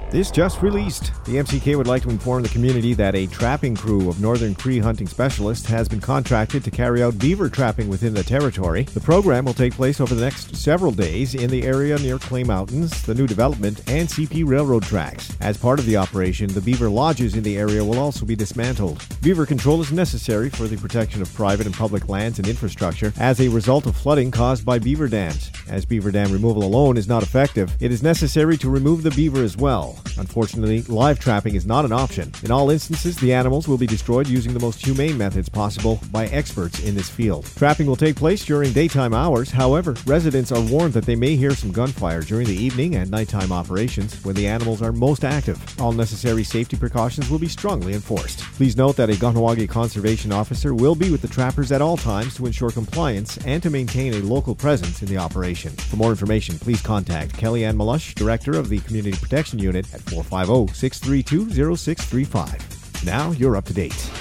This just released. The MCK would like to inform the community that a trapping crew of Northern Cree hunting specialists has been contracted to carry out beaver trapping within the territory. The program will take place over the next several days in the area near Clay Mountains, the new development, and CP Railroad tracks. As part of the operation, the beaver lodges in the area will also be dismantled. Beaver control is necessary for the protection of private and public lands and infrastructure as a result of flooding caused by beaver dams. As beaver dam removal alone is not effective, it is necessary to remove the beaver as well. Unfortunately, live trapping is not an option. In all instances, the animals will be destroyed using the most humane methods possible by experts in this field. Trapping will take place during daytime hours. However, residents are warned that they may hear some gunfire during the evening and nighttime operations when the animals are most active. All necessary safety precautions will be strongly enforced. Please note that a Kahnawake conservation officer will be with the trappers at all times to ensure compliance and to maintain a local presence in the operation. For more information, please contact Kellyanne Malush, Director of the Community Protection Unit at 450-632-0635. Now you're up to date.